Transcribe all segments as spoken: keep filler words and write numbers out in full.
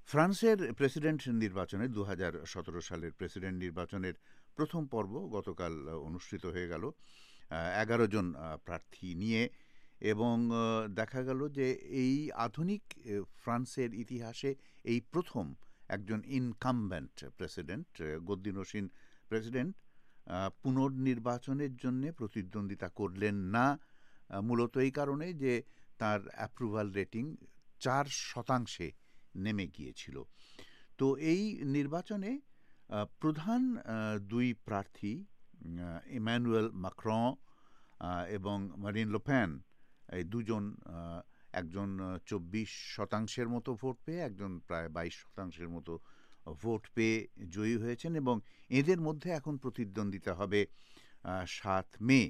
ফ্রান্সের প্রেসিডেন্ট নির্বাচনে দু হাজার সতেরো সালের প্রেসিডেন্ট নির্বাচনের প্রথম পর্ব গতকাল অনুষ্ঠিত হয়ে গেল এগারো জন প্রার্থী নিয়ে, এবং দেখা গেল যে এই আধুনিক ফ্রান্সের ইতিহাসে এই প্রথম একজন ইনকামবেন্ট প্রেসিডেন্ট, গদ্দিনসীন প্রেসিডেন্ট পুনর্নির্বাচনের জন্য প্রতিদ্বন্দ্বিতা করলেন না, মূলত এই কারণে যে তার অ্যাপ্রুভাল রেটিং চার শতাংশে নেমে গিয়েছিল। তো এই নির্বাচনে প্রধান দুই প্রার্থী ইমানুয়েল ম্যাক্রন এবং মারিন লে পেন, এই দুজন, একজন চব্বিশ শতাংশের মতো ভোট পেয়ে, একজন প্রায় বাইশ শতাংশের মতো ভোট পেয়ে জয়ী হয়েছেন, এবং এদের মধ্যে এখন প্রতিদ্বন্দ্বিতা হবে সাত মে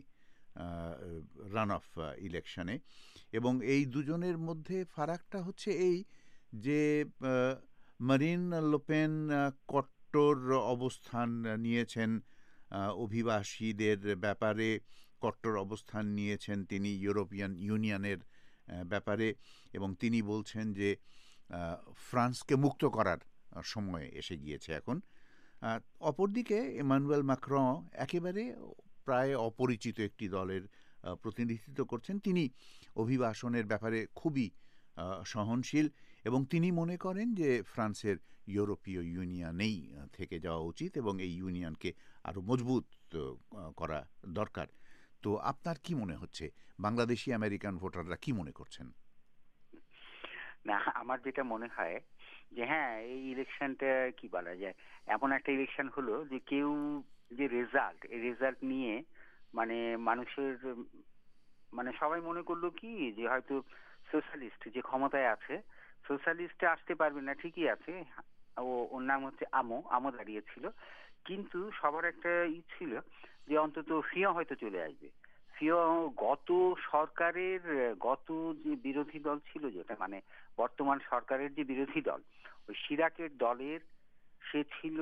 রান অফ ইলেকশনে। এবং এই দুজনের মধ্যে ফারাকটা হচ্ছে এই যে মারিন লে পেন কট্টর অবস্থান নিয়েছেন, অভিবাসীদের ব্যাপারে কট্টর অবস্থান নিয়েছেন তিনি, ইউরোপিয়ান ইউনিয়নের ব্যাপারে, এবং তিনি বলছেন যে ফ্রান্সকে মুক্ত করার সময় এসে গিয়েছে এখন। অপরদিকে ইমানুয়েল ম্যাক্রন একেবারে প্রায় অপরিচিত একটি দলের প্রতিনিধিত্ব করছেন। তিনি অভিবাসনের ব্যাপারে খুবই সহনশীল, এবং তিনি মনে করেন যে ফ্রান্সের ইউরোপীয় ইউনিয়নেই থেকে যাওয়া উচিত এবং এই ইউনিয়নকে আরও মজবুত করা দরকার। তো আপনার কি মনে হচ্ছে, বাংলাদেশি আমেরিকান ভোটাররা কি মনে করছেন? না, আমার যেটা মনে হয় যে হ্যাঁ, এই ইলেকশনটা কি বলা যায়, এমন একটা ইলেকশন হলো যে কেউ যে রেজাল্ট, এই রেজাল্ট নিয়ে মানে মানুষের মানে সবাই মনে করলো কি যে হয়তো সোশ্যালিস্ট যে ক্ষমতায় আছে, সোশ্যালিস্টে আসতে পারবে না, ঠিকই আছে, ও ওর নাম হচ্ছে আমো আমো দাঁড়িয়েছিল, কিন্তু সবার একটা ই ছিল যে অন্তত ফিও হয়তো চলে আসবে। ফিও গত সরকারের গত যে বিরোধী দল ছিল, যেটা মানে বর্তমান সরকারের যে বিরোধী দল, ওই সিরাকের দলের, সে ছিল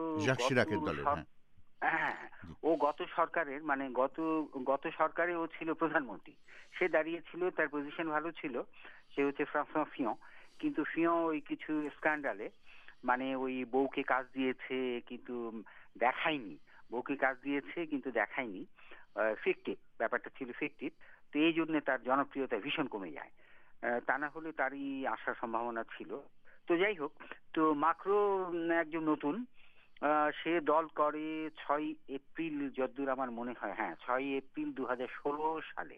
হ্যাঁ, ও গত সরকারের মানে গত গত সরকারে ও ছিল প্রধানমন্ত্রী, সে দাঁড়িয়েছিল, তার পজিশন ভালো ছিল, সে হচ্ছে ফ্রান্সোয়া ফিয়ন। কিন্তু ফিয়ন ওই কিছু স্ক্যান্ডালে মানে ওই বউকে কাজ দিয়েছে কিন্তু দেখায়নি, বউকে কাজ দিয়েছে কিন্তু দেখায়নি, ফিকটিভ, ব্যাপারটা ছিল ফিকটিভ। তো এই জন্য তার জনপ্রিয়তা ভীষণ কমে যায়, তা না হলে তারই আসার সম্ভাবনা ছিল। তো যাই হোক, তো মাক্রো একজন নতুন, সে দল করে ছয় এপ্রিল যতদূর আমার মনে হয়, হ্যাঁ ছয় এপ্রিল দু হাজার ষোলো সালে,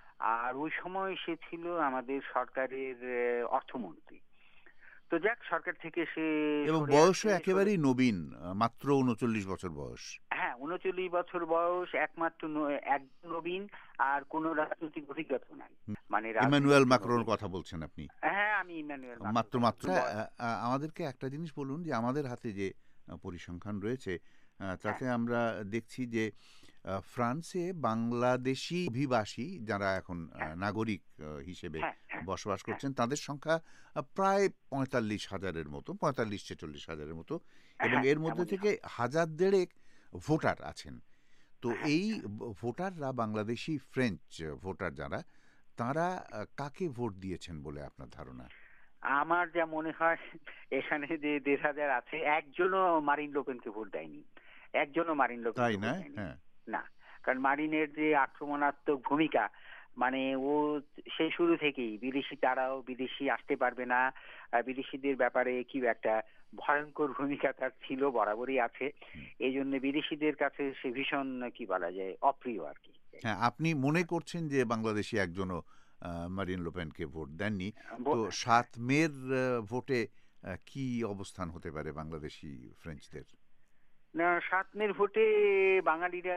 আর ওই সময় সে ছিল আমাদের সরকারের অর্থমন্ত্রী। তো যাক, সরকার থেকে সে, এবং বয়সও একেবারেই নবীন, মাত্র উনচল্লিশ বছর বয়স। হ্যাঁ, উনচল্লিশ বছর বয়স, একমাত্র এক নবীন, আর কোন রাজনৈতিক অভিজ্ঞতা নাই। মানে ইমানুয়েল ম্যাক্রোর কথা বলছেন আপনি? হ্যাঁ, আমি ইমানুয়েল মাত্র মাত্র আমাদেরকে একটা জিনিস বলুন যে আমাদের হাতে যে পরিসংখ্যান রয়েছে তাতে আমরা দেখছি যে ফ্রান্সে বাংলাদেশি অভিবাসী যারা এখন নাগরিক হিসেবে বসবাস করছেন তাদের সংখ্যা প্রায় পঁয়তাল্লিশ হাজারের মতো, পঁয়তাল্লিশ ছেচল্লিশ হাজারের মতো, এবং এর মধ্যে থেকে হাজার দেড়েক ভোটার আছেন। তো এই ভোটাররা বাংলাদেশি ফ্রেঞ্চ ভোটার যারা, তারা কাকে ভোট দিয়েছেন বলে আপনার ধারণা? আমার যা মনে হয় এখানে যে দেড় হাজার আছে, একজনও মারিন লে পেনকে ভোট দেয়নি, একজনও মারিন লে পেনকে ভোট দেয়নি না। কারণ মারিনের যে আক্রমণাত্মক ভূমিকা, মানে ও সেই শুরু থেকেই বিদেশি তারাও বিদেশি আসতে পারবে না, বিদেশিদের ব্যাপারে কি একটা ভয়ঙ্কর ভূমিকা তার ছিল, বরাবরই আছে। এই জন্য বিদেশিদের কাছে সে ভীষণ কি বলা যায় অপ্রিয় আর কি। হ্যাঁ, আপনি মনে করছেন যে বাংলাদেশি একজনও মারিন লে পেনকে ভোট দেননি। তো সাত মের ভোটে কি অবস্থান হতে পারে বাংলাদেশি ফ্রেঞ্চদের? না, সাত মের ভোটে বাঙালিরা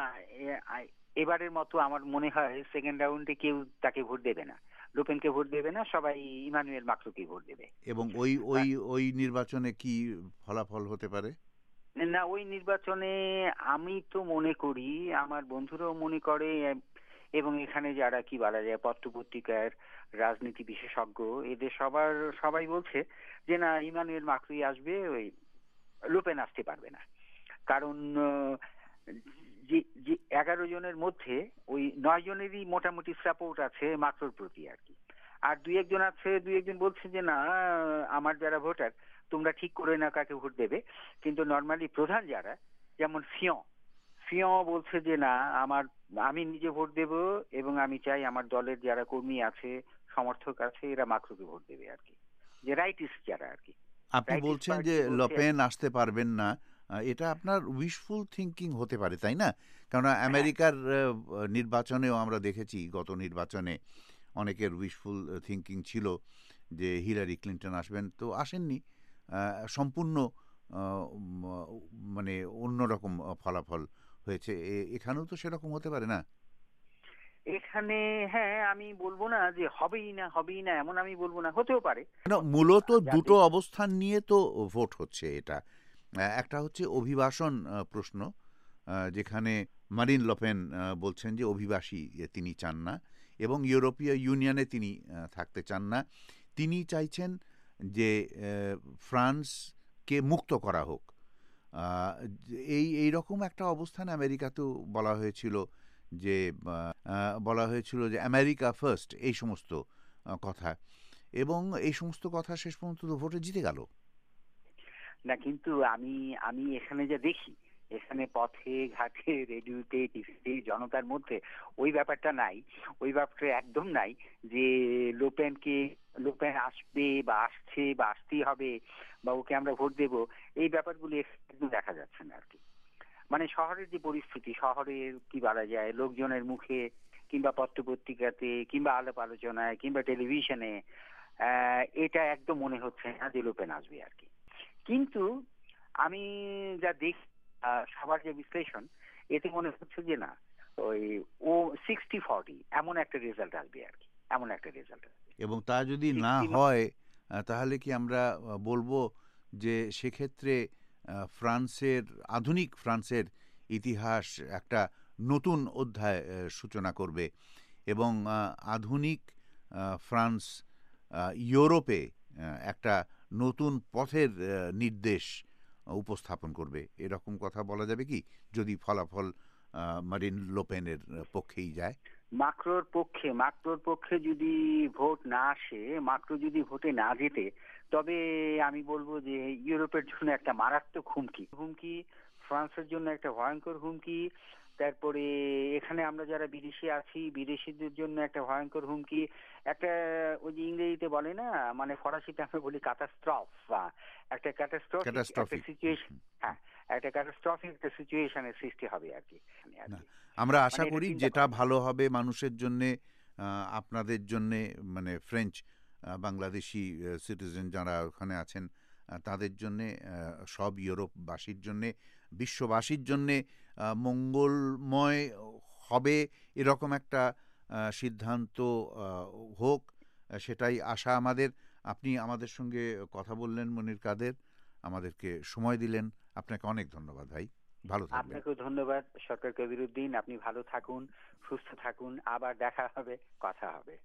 এবারের মতো আমার মনে হয় সেকেন্ড রাউন্ডে কেউ তাকে ভোট দেবে না, লে পেনকে ভোট দেবে না, সবাই ইমানুয়েল ম্যাক্রোকে ভোট দেবে। এবং ওই ওই ওই নির্বাচনে কি ফলাফল হতে পারে? না, ওই নির্বাচনে আমি তো মনে করি, আমার বন্ধুরাও মনে করে, এবং এখানে যারা কি বলা যায় পত্রপত্রিকার রাজনীতি বিশেষজ্ঞ, এদের সবার সবাই বলছে যে না, ইমানুয়েল ম্যাক্রোই আসবে, ওই লে পেন আসতে পারবে না। কারণ যে এগারো জনের মধ্যে ওই নয় জনেরই মোটামুটি সাপোর্ট আছে ম্যাক্রোর প্রতি আর কি। আর দুই একজন আছে, দুই একজন বলছে যে না, আমার যারা ভোটার তোমরা ঠিক করে না কাকে ভোট দেবে, কিন্তু নর্মালি প্রধান যারা, যেমন ফিয়ন ফিয়ন বলছে যে না, আমার আমি নিজে ভোট দেব এবং আমি চাই আমার দলের যারা কর্মী আছে, সমর্থক আছে, এরা মাকরোকে ভোট দেবে আর কি, যে রাইটিস্ট যারা আর কি। আপনি রাইটিস্ট বলছেন যে পার্টি বলছে লপেন আসতে পারবেন না, আহ, এটা আপনার উইশফুল থিঙ্কিং হতে পারে, তাই না? কেননা হ্যাঁ, আমেরিকার আহ, নির্বাচনেও আমরা দেখেছি, গত নির্বাচনে অনেকের উইশফুল থিঙ্কিং ছিল যে হিলারি ক্লিন্টন আসবেন, তো আসেননি। আহ, সম্পূর্ণ আহ, উম, মানে অন্যরকম ফলাফল হয়েছে। এ- এখানেও তো সেরকম হতে পারে না? এখানে হ্যাঁ, আমি বলবো না যে হবেই না, হবেই না এমন আমি বলবো না, হতেও পারে। না, মূলত যা দুটো দেখ, অবস্থান নিয়ে তো ভোট হচ্ছে এটা। আহ, একটা হচ্ছে অভিবাসন আহ, প্রশ্ন, আহ, যেখানে মারিন লপেন আহ, বলছেন যে অভিবাসী আহ, তিনি চান না, এবং ইউরোপীয় ইউনিয়নে তিনি আহ, থাকতে চান না। তিনি চাইছেন যে আহ, ফ্রান্সকে মুক্ত করা হোক। আহ, এই এই রকম একটা অবস্থান আমেরিকাতেও বলা হয়েছিল, যে আহ, আহ, বলা হয়েছিল যে আমেরিকা ফার্স্ট, এই সমস্ত আহ, কথা। এবং এই সমস্ত কথা শেষ পর্যন্ত তো ভোটে জিতে গেল। না কিন্তু আমি আমি এখানে যা দেখি, এখানে পথে ঘাটে রেডিওতে টিভিতে জনতার মধ্যে ওই ব্যাপারটা নাই, ওই ব্যাপারটা একদম নাই যে লোপেনকে লোপেন আসবে বা আসছে বা আসতেই হবে বা ওকে আমরা ভোট দেব, এই ব্যাপারগুলো একদম দেখা যাচ্ছে না আর কি। মানে শহরের যে পরিস্থিতি, শহরের কি বলা যায়, লোকজনের মুখে কিংবা পত্রপত্রিকাতে কিংবা আলাপ আলোচনায় কিংবা টেলিভিশনে, আহ, এটা একদম মনে হচ্ছে না যে লোপেন আসবে আর কি। কিন্তু আমি যা দেখি, আহ, সবার যে বিশ্লেষণ, এতে মনে হচ্ছে যে না, ওই ও সিক্সটি ফর্টি এমন একটা রেজাল্ট আসবে আর কি, এমন একটা রেজাল্ট আসবে। এবং তা যদি না সিক্সটি, হয়, আহ, তাহলে কি আমরা আহ, বলবো যে সেক্ষেত্রে আহ, ফ্রান্সের, আধুনিক ফ্রান্সের ইতিহাস একটা নতুন অধ্যায় আহ, সূচনা করবে, এবং আহ, আধুনিক আহ, ফ্রান্স আহ, ইউরোপে আহ, একটা নতুন পথের আহ, নির্দেশ উপস্থাপন করবে, এরকম কথা বলা যাবে কি, যদি ফলাফল আহ, মারিন লোপেনের পক্ষেই যায়? মাক্রোর পক্ষে মাক্রোর পক্ষে যদি ভোট না আসে, মাক্রো যদি ভোটে না জেতে, তবে আমি বলবো যে ইউরোপের জন্য একটা মারাত্মক হুমকি হুমকি ফ্রান্সের জন্য একটা ভয়ঙ্কর হুমকি। তারপরে এখানে আমরা যারা বিদেশি আছি, বিদেশিদের জন্য একটা ভয়ঙ্কর হুমকি। একটা, ওই যে ইংরেজিতে বলে না, মানে ফরাসিতে আমরা বলি ক্যাটাস্ট্রফ, একটা ক্যাটাস্ট্রফিক একটা ক্যাটাস্ট্রফিক। সিচুয়েশন। হ্যাঁ, একটা ক্যাটাস্ট্রফিক একটা সিচুয়েশনের সৃষ্টি হবে আর কি, আর না, কি। আমরা মানে আশা এটা করি চিন্তা যেটা করা যায়। ভালো হবে মানুষের জন্যে, আহ, আপনাদের জন্যে, মানে ফ্রেঞ্চ আহ, বাংলাদেশি সিটিজেন যারা ওখানে আছেন, আহ, তাদের জন্যে, আহ, সব ইউরোপবাসীর জন্যে, বিশ্ববাসীর জন্যে আহ, মঙ্গলময় হবে, এরকম একটা আহ, সিদ্ধান্ত আহ, হোক, আহ, সেটাই আশা আমাদের। আপনি আমাদের সঙ্গে কথা বললেন, মনির কাদের, আমাদেরকে সময় দিলেন। আপনাকে অনেক ধন্যবাদ ভাই, ভালো থাকবেন। আপনাকেও ধন্যবাদ সরকার কবিরুদ্দিন, আপনি ভালো থাকুন, সুস্থ থাকুন, আবার দেখা হবে, কথা হবে।